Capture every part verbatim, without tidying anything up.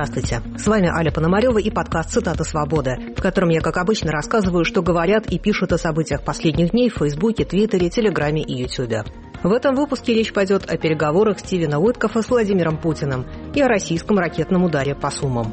Здравствуйте, с вами Аля Пономарева и подкаст «Цитаты свободы», в котором я, как обычно, рассказываю, что говорят и пишут о событиях последних дней в Фейсбуке, Твиттере, Телеграме и Ютубе. В этом выпуске речь пойдет о переговорах Стивена Уиткофа с Владимиром Путиным и о российском ракетном ударе по Сумам.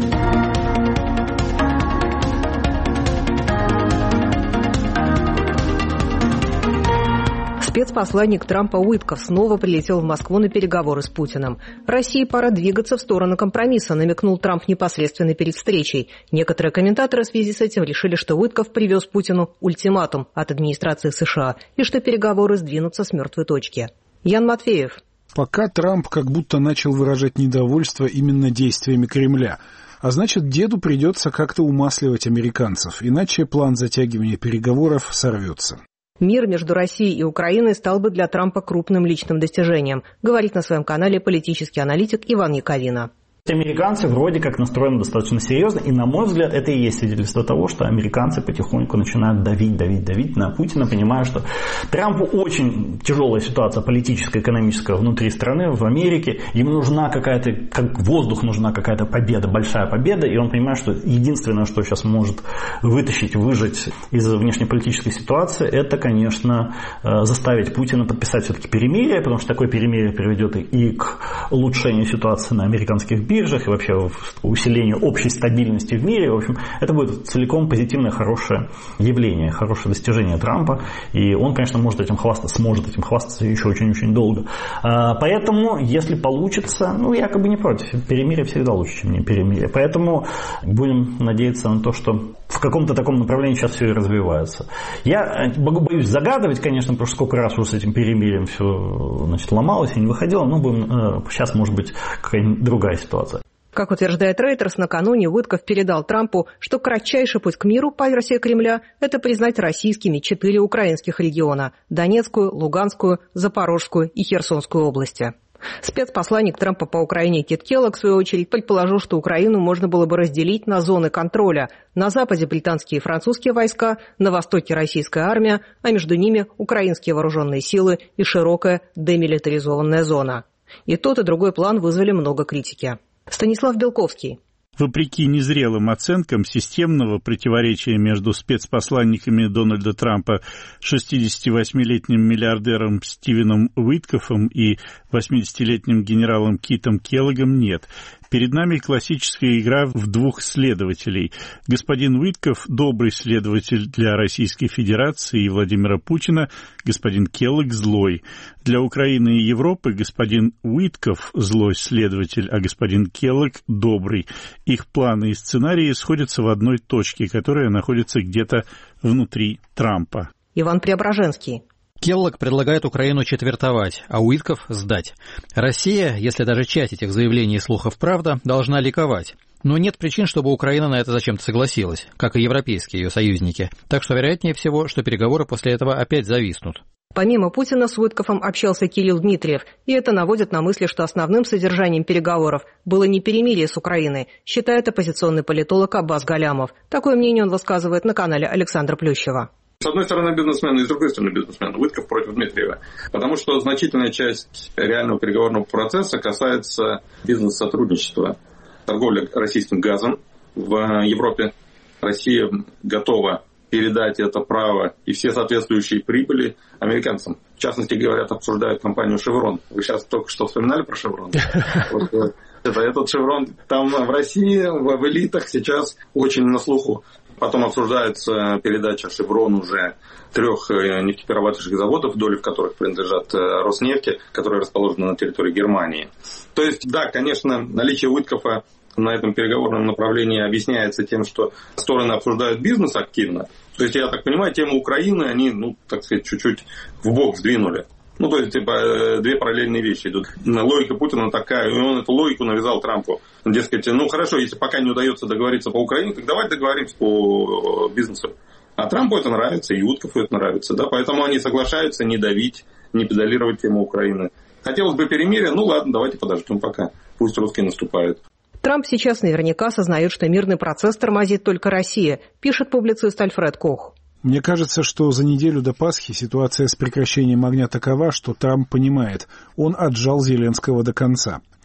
Спецпосланник Трампа Уиткоф снова прилетел в Москву на переговоры с Путиным. России пора двигаться в сторону компромисса, намекнул Трамп непосредственно перед встречей. Некоторые комментаторы в связи с этим решили, что Уиткоф привез Путину ультиматум от администрации США и что переговоры сдвинутся с мертвой точки. Ян Матвеев. Пока Трамп как будто начал выражать недовольство именно действиями Кремля. А значит, деду придется как-то умасливать американцев, иначе план затягивания переговоров сорвется. Мир между Россией и Украиной стал бы для Трампа крупным личным достижением, говорит на своем канале политический аналитик Иван Яковина. Американцы вроде как настроены достаточно серьезно, и, на мой взгляд, это и есть свидетельство того, что американцы потихоньку начинают давить, давить, давить на Путина, понимая, что Трампу очень тяжелая ситуация политическая, экономическая внутри страны, в Америке. Ему нужна какая-то, как воздух, нужна какая-то победа, большая победа, и он понимает, что единственное, что сейчас может вытащить, выжать из внешнеполитической ситуации, это, конечно, заставить Путина подписать все-таки перемирие, потому что такое перемирие приведет и к улучшению ситуации на американских биржах, биржах и вообще усилению общей стабильности в мире. В общем, это будет целиком позитивное, хорошее явление, хорошее достижение Трампа. И он, конечно, может этим хвастаться, сможет этим хвастаться еще очень-очень долго. Поэтому, если получится, ну, я как бы не против. Перемирие всегда лучше, чем не перемирие. Поэтому будем надеяться на то, что в каком-то таком направлении сейчас все и развивается. Я могу, боюсь загадывать, конечно, потому что сколько раз уже с этим перемирием все, значит, ломалось и не выходило. Но будем, сейчас, может быть, какая-нибудь другая ситуация. Как утверждает Reuters, накануне Уиткоф передал Трампу, что кратчайший путь к миру, по версии Кремля, это признать российскими четыре украинских региона – Донецкую, Луганскую, Запорожскую и Херсонскую области. Спецпосланник Трампа по Украине Кит Келлог, в свою очередь, предположил, что Украину можно было бы разделить на зоны контроля. На западе британские и французские войска, на востоке российская армия, а между ними украинские вооруженные силы и широкая демилитаризованная зона. И тот, и другой план вызвали много критики. Станислав Белковский. Вопреки незрелым оценкам системного противоречия между спецпосланниками Дональда Трампа, шестидесятивосьмилетним миллиардером Стивеном Уиткофом и восьмидесятилетним генералом Китом Келлогом нет. Перед нами классическая игра в двух следователей. Господин Уиткоф – добрый следователь для Российской Федерации и Владимира Путина, господин Келлог – злой. Для Украины и Европы господин Уиткоф – злой следователь, а господин Келлог – добрый. Их планы и сценарии сходятся в одной точке, которая находится где-то внутри Трампа. Иван Преображенский. Келлог предлагает Украину четвертовать, а Уиткоф сдать. Россия, если даже часть этих заявлений и слухов правда, должна ликовать. Но нет причин, чтобы Украина на это зачем-то согласилась, как и европейские ее союзники. Так что вероятнее всего, что переговоры после этого опять зависнут. Помимо Путина с Уиткофом общался Кирилл Дмитриев, и это наводит на мысли, что основным содержанием переговоров было не перемирие с Украиной, считает оппозиционный политолог Аббас Галямов. Такое мнение он высказывает на канале Александра Плющева. С одной стороны бизнесмен, и с другой стороны бизнесмен. Уиткоф против Дмитриева. Потому что значительная часть реального переговорного процесса касается бизнес-сотрудничества. Торговля российским газом в Европе. Россия готова передать это право и все соответствующие прибыли американцам. В частности, говорят, обсуждают компанию «Шеврон». Вы сейчас только что вспоминали про «Шеврон». Вот, это, этот «Шеврон» там в России, в, в элитах сейчас очень на слуху. Потом обсуждается передача «Шеврон» уже трех нефтеперерабатывающих заводов, доли в которых принадлежат Роснефти, которые расположены на территории Германии. То есть, да, конечно, наличие Уиткофа на этом переговорном направлении объясняется тем, что стороны обсуждают бизнес активно. То есть, я так понимаю, тему Украины они, ну, так сказать, чуть-чуть вбок сдвинули. Ну, то есть, типа, две параллельные вещи идут. Логика Путина такая, и он эту логику навязал Трампу. Дескать, ну, хорошо, если пока не удается договориться по Украине, так давайте договоримся по бизнесу. А Трампу это нравится, и Уиткофу это нравится, да, поэтому они соглашаются не давить, не педалировать тему Украины. Хотелось бы перемирия, ну, ладно, давайте подождем пока, пусть русские наступают. Трамп сейчас наверняка осознает, что мирный процесс тормозит только Россия, пишет публицист Альфред Кох. Мне кажется, что за неделю до Пасхи ситуация с прекращением огня такова, что Трамп понимает, он отжал Зеленского до конца.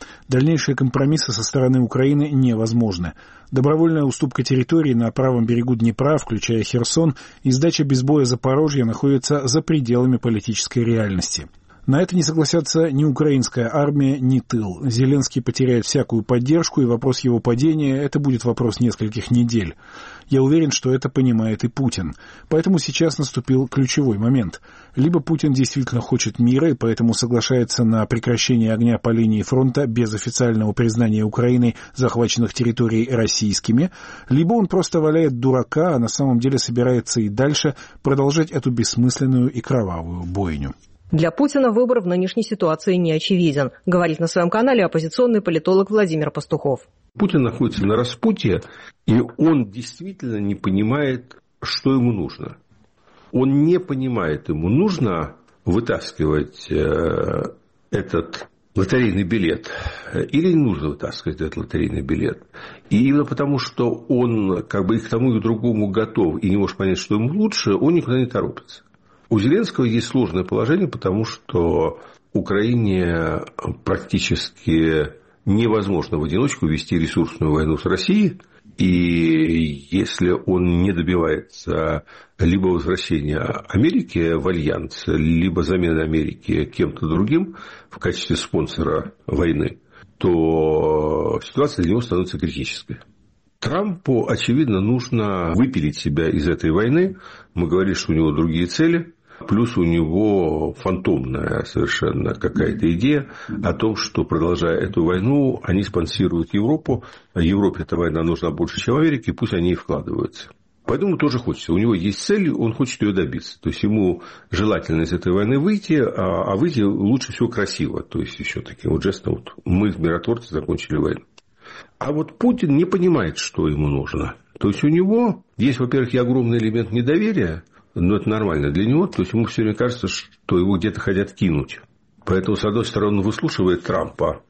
Дальнейшие компромиссы со стороны Украины невозможны. Добровольная уступка территорий на правом берегу Днепра, включая Херсон, и сдача без боя Запорожья находятся за пределами политической реальности. На это не согласятся ни украинская армия, ни тыл. Зеленский потеряет всякую поддержку, и вопрос его падения – это будет вопрос нескольких недель. Я уверен, что это понимает и Путин. Поэтому сейчас наступил ключевой момент. Либо Путин действительно хочет мира, и поэтому соглашается на прекращение огня по линии фронта без официального признания Украиной захваченных территорий российскими, либо он просто валяет дурака, а на самом деле собирается и дальше продолжать эту бессмысленную и кровавую бойню. Для Путина выбор в нынешней ситуации не очевиден, говорит на своем канале оппозиционный политолог Владимир Пастухов. Путин находится на распутье, и он действительно не понимает, что ему нужно. Он не понимает, ему нужно вытаскивать э, этот лотерейный билет или не нужно вытаскивать этот лотерейный билет. И именно потому, что он как бы и к тому, и к другому готов, и не может понять, что ему лучше, он никуда не торопится. У Зеленского есть сложное положение, потому что Украине практически невозможно в одиночку вести ресурсную войну с Россией. И если он не добивается либо возвращения Америки в альянс, либо замены Америки кем-то другим в качестве спонсора войны, то ситуация для него становится критической. Трампу, очевидно, нужно выпилить себя из этой войны. Мы говорили, что у него другие цели. Плюс у него фантомная совершенно какая-то идея о том, что, продолжая эту войну, они спонсируют Европу. А Европе эта война нужна больше, чем Америке, пусть они и вкладываются. Поэтому тоже хочется. У него есть цель, он хочет ее добиться. То есть ему желательно из этой войны выйти, а выйти лучше всего красиво. То есть еще таким вот жестом, вот, мы, миротворцы, закончили войну. А вот Путин не понимает, что ему нужно. То есть у него есть, во-первых, и огромный элемент недоверия. Но это нормально для него. То есть ему все время кажется, что его где-то хотят кинуть. Поэтому, с одной стороны, он выслушивает Трампа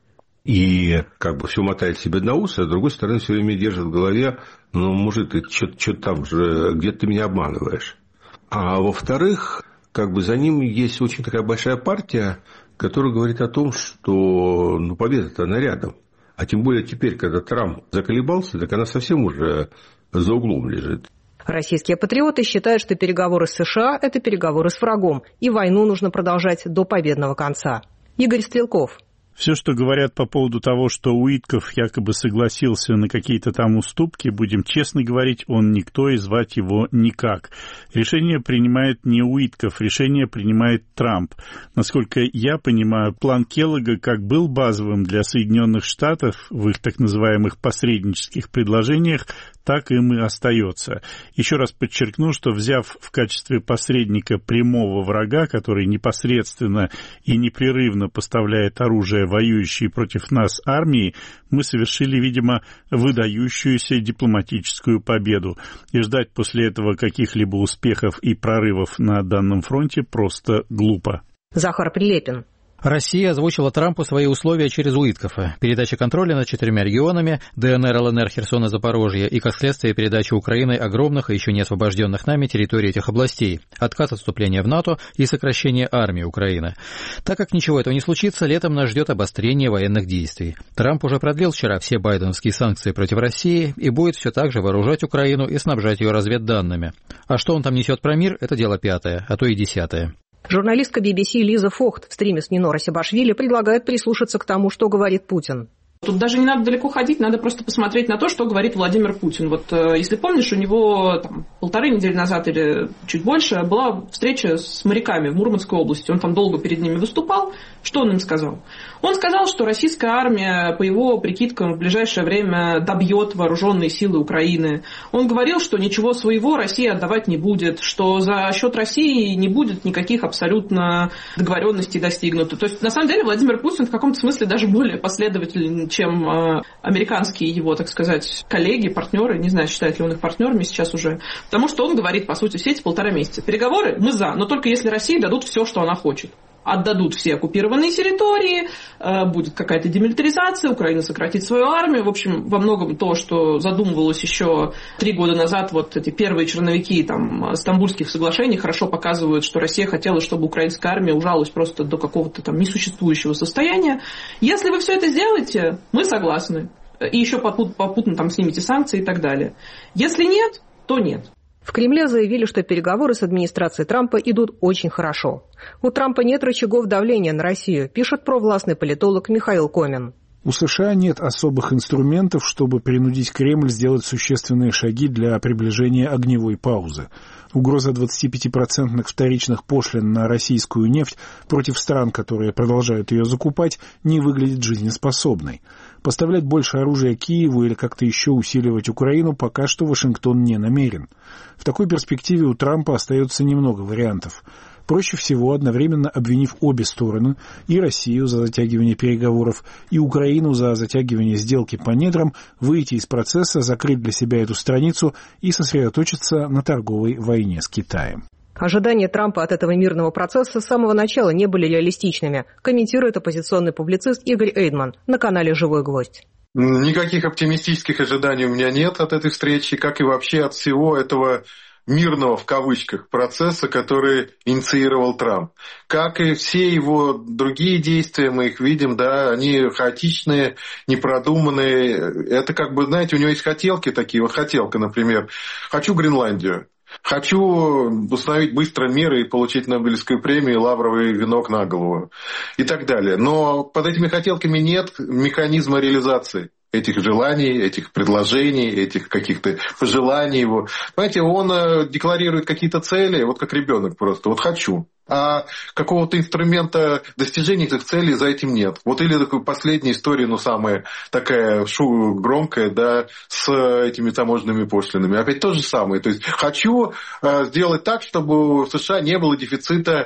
и как бы все мотает себе на ус, а с другой стороны, все время держит в голове: ну, мужик, ты что-то там же, где-то ты меня обманываешь. А во-вторых, как бы за ним есть очень такая большая партия, которая говорит о том, что ну, победа-то она рядом. А тем более теперь, когда Трамп заколебался, так она совсем уже за углом лежит. Российские патриоты считают, что переговоры с США – это переговоры с врагом, и войну нужно продолжать до победного конца. Игорь Стрелков. Все, что говорят по поводу того, что Уитков якобы согласился на какие-то там уступки, будем честно говорить, он никто и звать его никак. Решение принимает не Уитков, решение принимает Трамп. Насколько я понимаю, план Келлога как был базовым для Соединенных Штатов в их так называемых посреднических предложениях, так им и остается. Еще раз подчеркну, что взяв в качестве посредника прямого врага, который непосредственно и непрерывно поставляет оружие воюющей против нас армии, мы совершили, видимо, выдающуюся дипломатическую победу. И ждать после этого каких-либо успехов и прорывов на данном фронте просто глупо. Захар Прилепин. Россия озвучила Трампу свои условия через Уиткофа. Передача контроля над четырьмя регионами – ДНР, ЛНР, Херсон и Запорожье, и, как следствие, передача Украиной огромных и еще не освобожденных нами территорий этих областей, отказ от вступления в НАТО и сокращение армии Украины. Так как ничего этого не случится, летом нас ждет обострение военных действий. Трамп уже продлил вчера все байденовские санкции против России и будет все так же вооружать Украину и снабжать ее разведданными. А что он там несет про мир – это дело пятое, а то и десятое. Журналистка би би си Лиза Фохт в стриме с Нино Расибашвили предлагает прислушаться к тому, что говорит Путин. Тут даже не надо далеко ходить, надо просто посмотреть на то, что говорит Владимир Путин. Вот если помнишь, у него там, полторы недели назад или чуть больше была встреча с моряками в Мурманской области. Он там долго перед ними выступал. Что он им сказал? Он сказал, что российская армия, по его прикидкам, в ближайшее время добьет вооруженные силы Украины. Он говорил, что ничего своего Россия отдавать не будет, что за счет России не будет никаких абсолютно договоренностей достигнуто. То есть, на самом деле, Владимир Путин в каком-то смысле даже более последователен, чем э, американские его, так сказать, коллеги, партнеры. Не знаю, считает ли он их партнерами сейчас уже. Потому что он говорит, по сути, все эти полтора месяца. Переговоры мы за, но только если России дадут все, что она хочет. отдадут все оккупированные территории, будет какая-то демилитаризация, Украина сократит свою армию. В общем, во многом то, что задумывалось еще три года назад, вот эти первые черновики там, Стамбульских соглашений хорошо показывают, что Россия хотела, чтобы украинская армия ужалась просто до какого-то там несуществующего состояния. Если вы все это сделаете, мы согласны. И еще попутно, попутно там снимете санкции и так далее. Если нет, то нет. В Кремле заявили, что переговоры с администрацией Трампа идут очень хорошо. У Трампа нет рычагов давления на Россию, пишет провластный политолог Михаил Комин. У США нет особых инструментов, чтобы принудить Кремль сделать существенные шаги для приближения огневой паузы. Угроза двадцатипятипроцентных вторичных пошлин на российскую нефть против стран, которые продолжают ее закупать, не выглядит жизнеспособной. Поставлять больше оружия Киеву или как-то еще усиливать Украину пока что Вашингтон не намерен. В такой перспективе у Трампа остается немного вариантов. Проще всего, одновременно обвинив обе стороны, и Россию за затягивание переговоров, и Украину за затягивание сделки по недрам, выйти из процесса, закрыть для себя эту страницу и сосредоточиться на торговой войне с Китаем. Ожидания Трампа от этого мирного процесса с самого начала не были реалистичными, комментирует оппозиционный публицист Игорь Эйдман на канале «Живой гвоздь». Никаких оптимистических ожиданий у меня нет от этой встречи, как и вообще от всего этого мирного, в кавычках, процесса, который инициировал Трамп. Как и все его другие действия, мы их видим, да, они хаотичные, непродуманные. Это как бы, знаете, у него есть хотелки такие. Вот хотелка, например, хочу Гренландию. Хочу установить быстро мир и получить Нобелевскую премию, лавровый венок на голову и так далее. Но под этими хотелками нет механизма реализации этих желаний, этих предложений, этих каких-то пожеланий его. Понимаете, он декларирует какие-то цели, вот как ребенок просто, вот хочу. А какого-то инструмента достижения этих целей за этим нет. Вот или такая последняя история, ну, самая такая шу, громкая, да, с этими таможенными пошлинами. Опять то же самое. То есть, хочу э, сделать так, чтобы в США не было дефицита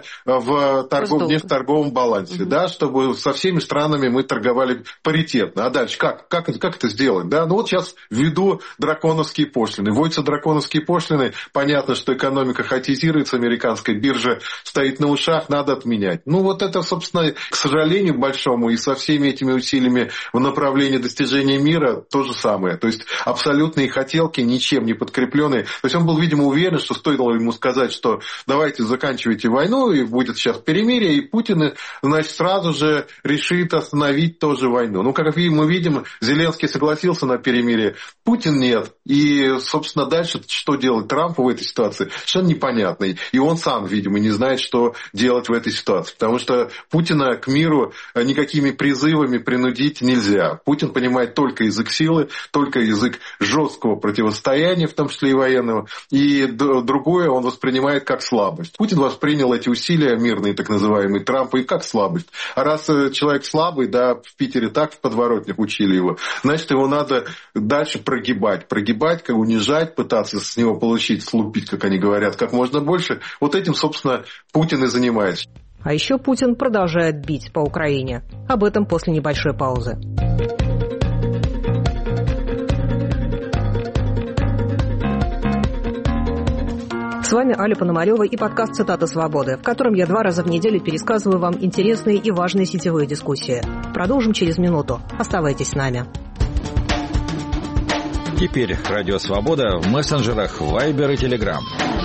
в торгов, внешнеторговом балансе, угу. да, чтобы со всеми странами мы торговали паритетно. А дальше как? Как, как это сделать? Да? Ну, вот сейчас введу драконовские пошлины. Вводятся драконовские пошлины. Понятно, что экономика хаотизируется, американская биржа стоит на ушах, надо отменять. Ну, вот это, собственно, к сожалению большому, и со всеми этими усилиями в направлении достижения мира то же самое. То есть, абсолютные хотелки, ничем не подкрепленные. То есть, он был, видимо, уверен, что стоило ему сказать, что давайте заканчивайте войну, и будет сейчас перемирие, и Путин, значит, сразу же решит остановить тоже войну. Ну, как мы видим, Зеленский согласился на перемирие, Путин нет. И, собственно, дальше что делать Трампу в этой ситуации, совершенно непонятно. И он сам, видимо, не знает, что делать в этой ситуации. Потому что Путина к миру никакими призывами принудить нельзя. Путин понимает только язык силы, только язык жесткого противостояния, в том числе и военного. И другое он воспринимает как слабость. Путин воспринял эти усилия мирные, так называемые, Трампа, и как слабость. А раз человек слабый, да, в Питере так в подворотнях учили его, значит, его надо дальше прогибать. Прогибать, как унижать, пытаться с него получить, слупить, как они говорят, как можно больше. Вот этим, собственно, Путин и занимается. А еще Путин продолжает бить по Украине. Об этом после небольшой паузы. С вами Аля Пономарева и подкаст «Цитаты свободы», в котором я два раза в неделю пересказываю вам интересные и важные сетевые дискуссии. Продолжим через минуту. Оставайтесь с нами. Теперь Радио Свобода в мессенджерах Viber и Telegram.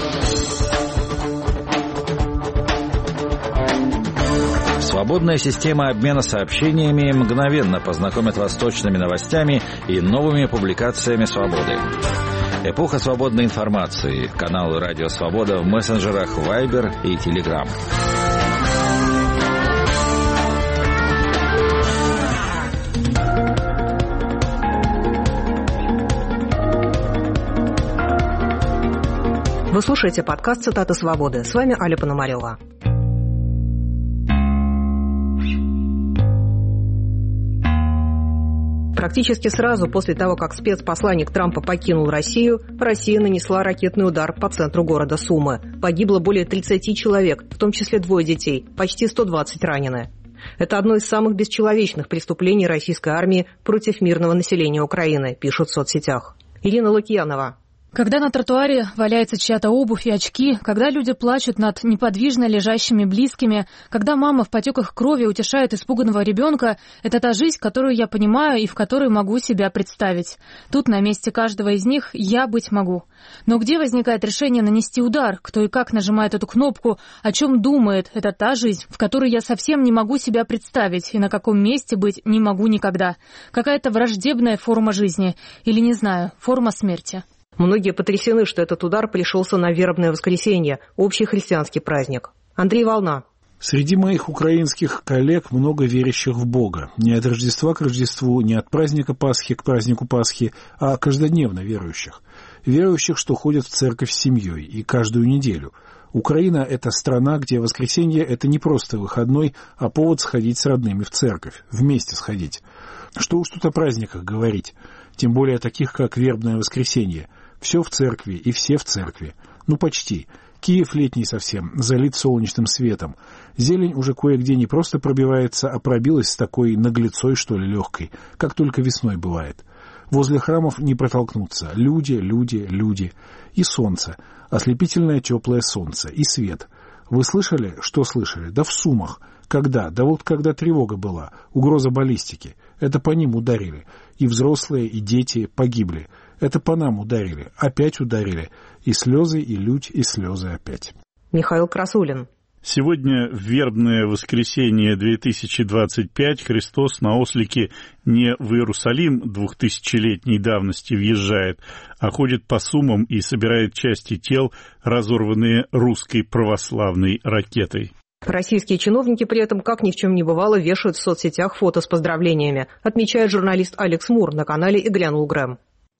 Свободная система обмена сообщениями мгновенно познакомит вас с точными новостями и новыми публикациями «Свободы». Эпоха свободной информации. Каналы «Радио Свобода» в мессенджерах Viber и Telegram. Вы слушаете подкаст «Цитаты свободы». С вами Аля Пономарева. Практически сразу после того, как спецпосланник Трампа покинул Россию, Россия нанесла ракетный удар по центру города Сумы. Погибло более тридцати человек, в том числе двое детей, почти сто двадцать ранены. Это одно из самых бесчеловечных преступлений российской армии против мирного населения Украины, пишут в соцсетях. Ирина Лукьянова. Когда на тротуаре валяется чья-то обувь и очки, когда люди плачут над неподвижно лежащими близкими, когда мама в потеках крови утешает испуганного ребенка, это та жизнь, которую я понимаю и в которой могу себя представить. Тут на месте каждого из них я быть могу. Но где возникает решение нанести удар, кто и как нажимает эту кнопку, о чем думает, это та жизнь, в которой я совсем не могу себя представить и на каком месте быть не могу никогда. Какая-то враждебная форма жизни или, не знаю, форма смерти. Многие потрясены, что этот удар пришелся на вербное воскресенье, общий христианский праздник. Андрей Волна. Среди моих украинских коллег много верящих в Бога. Не от Рождества к Рождеству, не от праздника Пасхи к празднику Пасхи, а каждодневно верующих. Верующих, что ходят в церковь с семьей и каждую неделю. Украина – это страна, где воскресенье – это не просто выходной, а повод сходить с родными в церковь, вместе сходить. Что уж тут о праздниках говорить, тем более таких, как вербное воскресенье. Все в церкви и все в церкви. Ну, почти. Киев летний совсем, залит солнечным светом. Зелень уже кое-где не просто пробивается, а пробилась с такой наглецой, что ли, легкой, как только весной бывает. Возле храмов не протолкнуться. Люди, люди, люди. И солнце. Ослепительное теплое солнце. И свет. Вы слышали? Что слышали? Да в Сумах. Когда? Да вот когда тревога была. Угроза баллистики. Это по ним ударили. И взрослые, и дети погибли. Это по нам ударили. Опять ударили. И слезы, и лють, и слезы опять. Михаил Красулин. Сегодня в вербное воскресенье две тысячи двадцать пять Христос на ослике не в Иерусалим двухтысячелетней давности въезжает, а ходит по Сумам и собирает части тел, разорванные русской православной ракетой. Российские чиновники при этом, как ни в чем не бывало, вешают в соцсетях фото с поздравлениями, отмечает журналист Алекс Мур на канале «И глянул Грэм».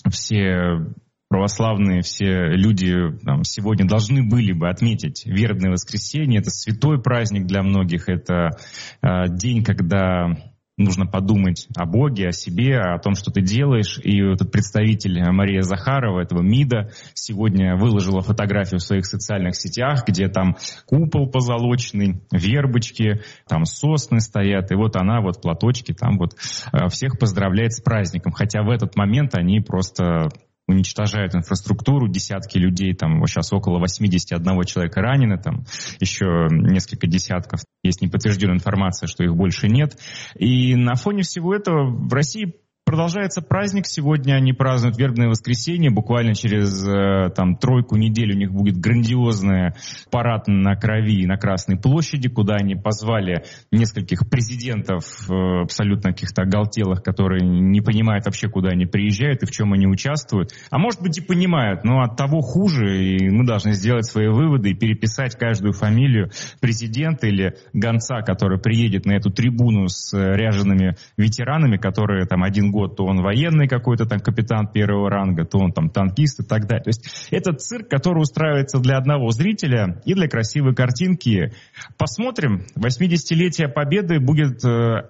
Все православные, все люди там, сегодня должны были бы отметить вербное воскресенье. Это святой праздник для многих. Это э, день, когда нужно подумать о Боге, о себе, о том, что ты делаешь. И этот представитель Мария Захарова, этого МИДа, сегодня выложила фотографию в своих социальных сетях, где там купол позолоченный, вербочки, там сосны стоят. И вот она вот в платочке там вот всех поздравляет с праздником. Хотя в этот момент они просто уничтожают инфраструктуру, десятки людей, там сейчас около восемьдесят один человека ранено, там еще несколько десятков. Есть неподтвержденная информация, что их больше нет. И на фоне всего этого в России продолжается праздник. Сегодня они празднуют вербное воскресенье. Буквально через там, тройку недель у них будет грандиозный парад на Крови и на Красной площади, куда они позвали нескольких президентов абсолютно каких-то оголтелых, которые не понимают вообще, куда они приезжают и в чем они участвуют. А может быть и понимают, но от того хуже, и мы должны сделать свои выводы и переписать каждую фамилию президента или гонца, который приедет на эту трибуну с ряжеными ветеранами, которые там один год то он военный какой-то там капитан первого ранга, то он там танкист и так далее. То есть это цирк, который устраивается для одного зрителя и для красивой картинки. Посмотрим. восьмидесятилетие Победы будет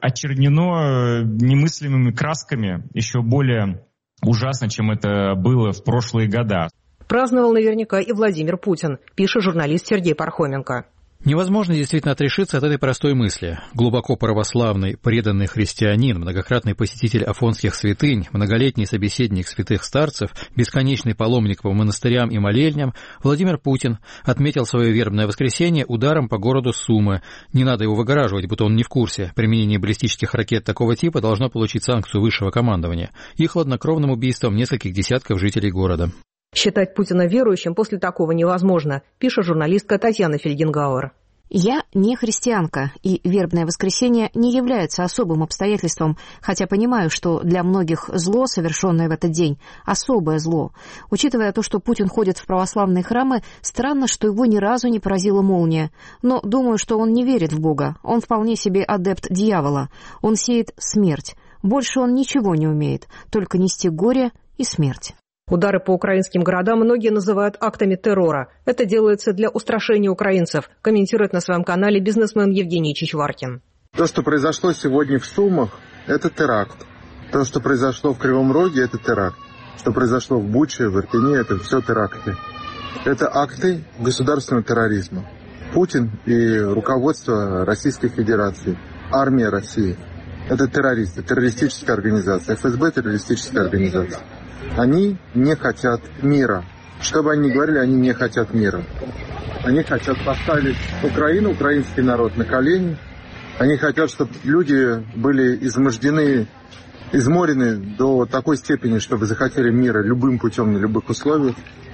очернено немыслимыми красками, еще более ужасно, чем это было в прошлые года. Праздновал наверняка и Владимир Путин, пишет журналист Сергей Пархоменко. Невозможно действительно отрешиться от этой простой мысли. Глубоко православный, преданный христианин, многократный посетитель афонских святынь, многолетний собеседник святых старцев, бесконечный паломник по монастырям и молельням, Владимир Путин отметил свое вербное воскресенье ударом по городу Сумы. Не надо его выгораживать, будто он не в курсе. Применение баллистических ракет такого типа должно получить санкцию высшего командования и хладнокровным убийством нескольких десятков жителей города. Считать Путина верующим после такого невозможно, пишет журналистка Татьяна Фельгенгауэр. Я не христианка, и вербное воскресенье не является особым обстоятельством, хотя понимаю, что для многих зло, совершенное в этот день, особое зло. Учитывая то, что Путин ходит в православные храмы, странно, что его ни разу не поразила молния. Но думаю, что он не верит в Бога. Он вполне себе адепт дьявола. Он сеет смерть. Больше он ничего не умеет, только нести горе и смерть. Удары по украинским городам многие называют актами террора. Это делается для устрашения украинцев, комментирует на своем канале бизнесмен Евгений Чичваркин. То, что произошло сегодня в Сумах, это теракт. То, что произошло в Кривом Роге, это теракт. Что произошло в Буче, в Ирпене, это все теракты. Это акты государственного терроризма. Путин и руководство Российской Федерации, армия России – это террористы, террористическая организация. эф эс бэ – террористическая организация. Они не хотят мира. Что бы они ни говорили, они не хотят мира. Они хотят поставить Украину, украинский народ на колени. Они хотят, чтобы люди были измождены, изморены до такой степени, чтобы захотели мира любым путем, на любых условиях.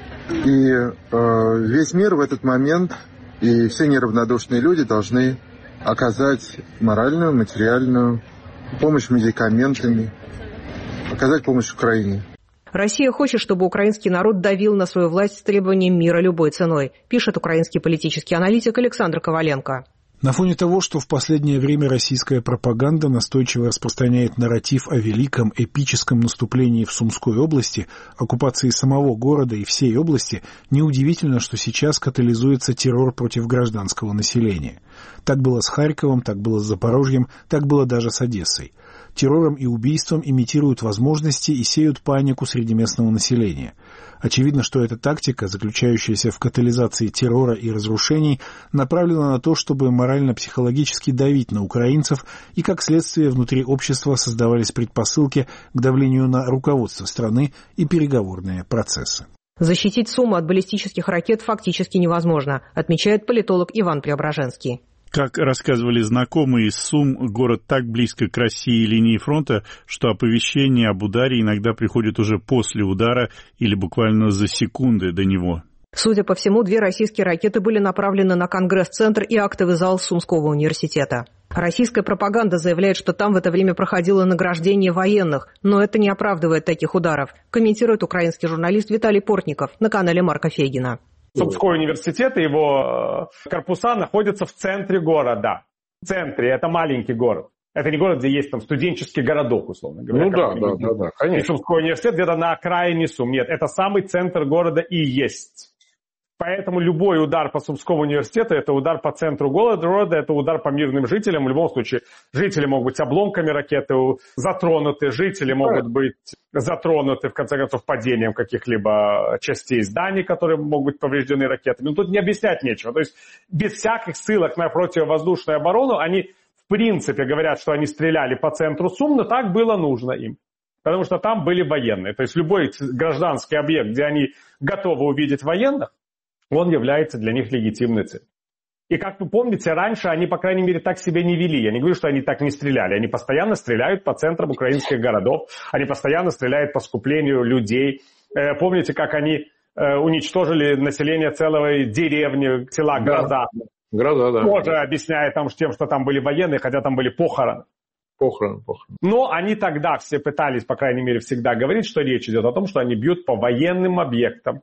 И э, весь мир в этот момент и все неравнодушные люди должны оказать моральную, материальную помощь медикаментами, оказать помощь Украине. Россия хочет, чтобы украинский народ давил на свою власть с требованием мира любой ценой, пишет украинский политический аналитик Александр Коваленко. На фоне того, что в последнее время российская пропаганда настойчиво распространяет нарратив о великом эпическом наступлении в Сумской области, оккупации самого города и всей области, неудивительно, что сейчас катализуется террор против гражданского населения. Так было с Харьковом, так было с Запорожьем, так было даже с Одессой. Террором и убийством имитируют возможности и сеют панику среди местного населения. Очевидно, что эта тактика, заключающаяся в катализации террора и разрушений, направлена на то, чтобы морально-психологически давить на украинцев, и как следствие внутри общества создавались предпосылки к давлению на руководство страны и переговорные процессы. Защитить Суму от баллистических ракет фактически невозможно, отмечает политолог Иван Преображенский. Как рассказывали знакомые из Сум, город так близко к России и линии фронта, что оповещение об ударе иногда приходит уже после удара или буквально за секунды до него. Судя по всему, две российские ракеты были направлены на Конгресс-центр и актовый зал Сумского университета. Российская пропаганда заявляет, что там в это время проходило награждение военных, но это не оправдывает таких ударов, комментирует украинский журналист Виталий Портников на канале Марка Фейгина. Сумской университет и его корпуса находятся в центре города. В центре, это маленький город. Это не город, где есть там студенческий городок, условно говоря. Ну да, да, да, да, конечно. И Сумской университет где-то на окраине Сум. Нет, это самый центр города и есть. Поэтому любой удар по Сумскому университету – это удар по центру города, это удар по мирным жителям. В любом случае, жители могут быть обломками ракеты затронуты, жители могут быть затронуты, в конце концов, падением каких-либо частей зданий, которые могут быть повреждены ракетами. Но тут не объяснять нечего. То есть без всяких ссылок на противовоздушную оборону они, в принципе, говорят, что они стреляли по центру Сум, но так было нужно им. Потому что там были военные. То есть любой гражданский объект, где они готовы увидеть военных, он является для них легитимной целью. И как вы помните, раньше они, по крайней мере, так себя не вели. Я не говорю, что они так не стреляли. Они постоянно стреляют по центрам украинских городов. Они постоянно стреляют по скуплению людей. Помните, как они уничтожили население целой деревни, села Гроза? Гроза, да. Тоже объясняя там, тем, что там были военные, хотя там были похороны. Похороны, похороны. Но они тогда все пытались, по крайней мере, всегда говорить, что речь идет о том, что они бьют по военным объектам,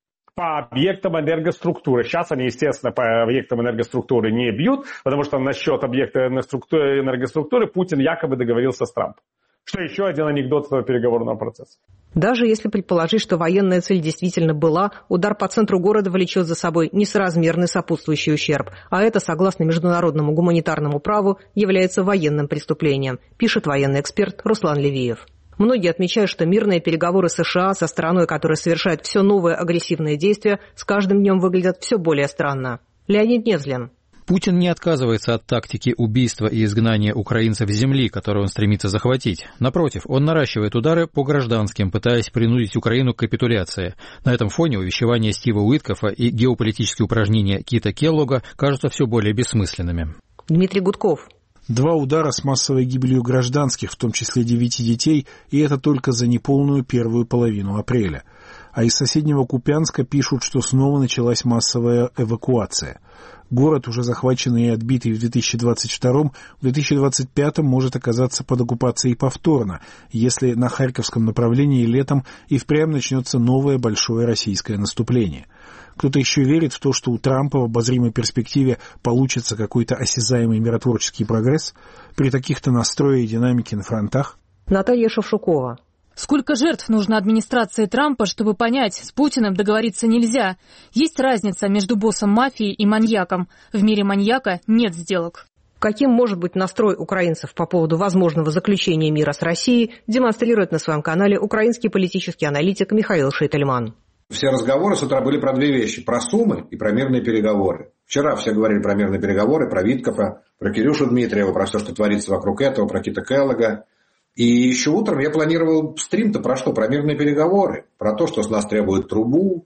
по объектам энергоструктуры. Сейчас они, естественно, по объектам энергоструктуры не бьют, потому что насчет объекта энергоструктуры Путин якобы договорился с Трампом. Что еще один анекдот этого переговорного процесса. Даже если предположить, что военная цель действительно была, удар по центру города влечет за собой несоразмерный сопутствующий ущерб. А это, согласно международному гуманитарному праву, является военным преступлением, пишет военный эксперт Руслан Левиев. Многие отмечают, что мирные переговоры США со страной, которая совершает все новые агрессивные действия, с каждым днем выглядят все более странно. Леонид Невзлин. Путин не отказывается от тактики убийства и изгнания украинцев с земли, которую он стремится захватить. Напротив, он наращивает удары по гражданским, пытаясь принудить Украину к капитуляции. На этом фоне увещевания Стива Уиткофа и геополитические упражнения Кита Келлога кажутся все более бессмысленными. Дмитрий Гудков. Два удара с массовой гибелью гражданских, в том числе девяти детей, и это только за неполную первую половину апреля. А из соседнего Купянска пишут, что снова началась массовая эвакуация. Город, уже захваченный и отбитый в две тысячи двадцать втором, в две тысячи двадцать пятом может оказаться под оккупацией повторно, если на Харьковском направлении летом и впрямь начнется новое большое российское наступление. Кто-то еще верит в то, что у Трампа в обозримой перспективе получится какой-то осязаемый миротворческий прогресс при таких-то настроях и динамике на фронтах? Наталья Шевшукова. Сколько жертв нужно администрации Трампа, чтобы понять, с Путиным договориться нельзя? Есть разница между боссом мафии и маньяком. В мире маньяка нет сделок. Каким может быть настрой украинцев по поводу возможного заключения мира с Россией, демонстрирует на своем канале украинский политический аналитик Михаил Шейтельман. Все разговоры с утра были про две вещи. Про Сумы и про мирные переговоры. Вчера все говорили про мирные переговоры, про Виткофа, про Кирюшу Дмитриева, про все, что творится вокруг этого, про Кита Келлога. И еще утром я планировал стрим-то про что? Про мирные переговоры. Про то, что с нас требуют трубу,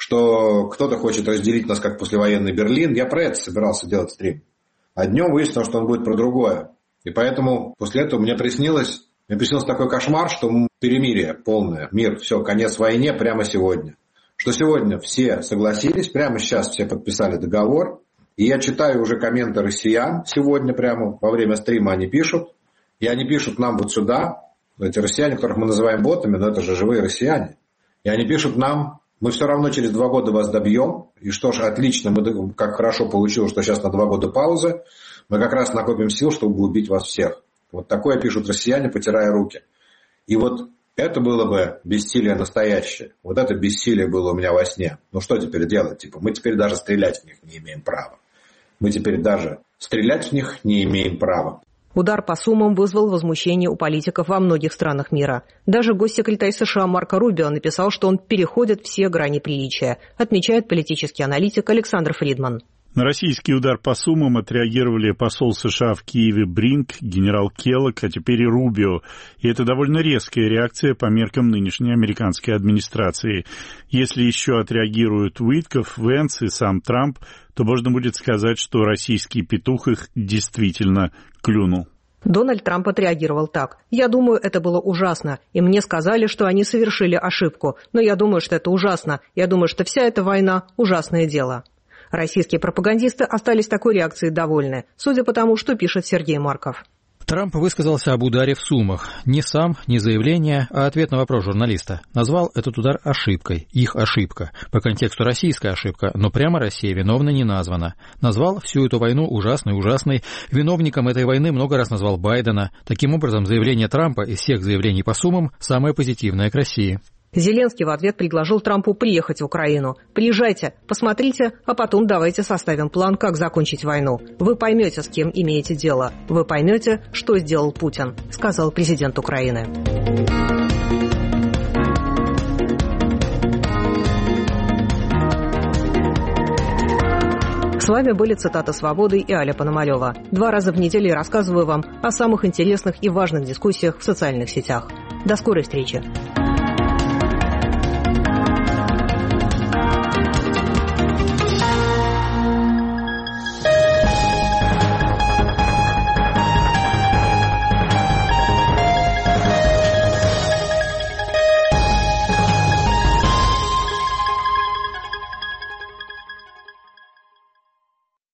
что кто-то хочет разделить нас, как послевоенный Берлин. Я про это собирался делать стрим. А днем выяснилось, что он будет про другое. И поэтому после этого мне приснилось, мне приснился такой кошмар, что перемирие полное, мир, все, конец войне прямо сегодня. Что сегодня все согласились, прямо сейчас все подписали договор. И я читаю уже комменты россиян сегодня прямо во время стрима они пишут. И они пишут нам вот сюда, эти россияне, которых мы называем ботами, но это же живые россияне. И они пишут нам, мы все равно через два года вас добьем. И что ж, отлично, мы, как хорошо получилось, что сейчас на два года пауза. Мы как раз накопим сил, чтобы убить вас всех. Вот такое пишут россияне, потирая руки. И вот это было бы бессилие настоящее. Вот это бессилие было у меня во сне. Ну что теперь делать? Типа, мы теперь даже стрелять в них не имеем права. Мы теперь даже стрелять в них не имеем права. Удар по Сумам вызвал возмущение у политиков во многих странах мира. Даже госсекретарь США Марко Рубио написал, что он переходит все грани приличия, отмечает политический аналитик Александр Фридман. На российский удар по Сумам отреагировали посол США в Киеве Бринк, генерал Келлог, а теперь и Рубио. И это довольно резкая реакция по меркам нынешней американской администрации. Если еще отреагируют Уитков, Венс и сам Трамп, то можно будет сказать, что российский петух их действительно клюнул. Дональд Трамп отреагировал так. «Я думаю, это было ужасно, и мне сказали, что они совершили ошибку. Но я думаю, что это ужасно. Я думаю, что вся эта война – ужасное дело». Российские пропагандисты остались такой реакцией довольны, судя по тому, что пишет Сергей Марков. Трамп высказался об ударе в Сумах. Не сам, не заявление, а ответ на вопрос журналиста. Назвал этот удар ошибкой. Их ошибка. По контексту российская ошибка, но прямо Россия виновна не названа. Назвал всю эту войну ужасной-ужасной. Виновником этой войны много раз назвал Байдена. Таким образом, заявление Трампа из всех заявлений по Сумам самое позитивное к России. Зеленский в ответ предложил Трампу приехать в Украину. «Приезжайте, посмотрите, а потом давайте составим план, как закончить войну. Вы поймете, с кем имеете дело. Вы поймете, что сделал Путин», — сказал президент Украины. С вами были цитаты «Свободы» и Аля Пономарева. Два раза в неделю я рассказываю вам о самых интересных и важных дискуссиях в социальных сетях. До скорой встречи!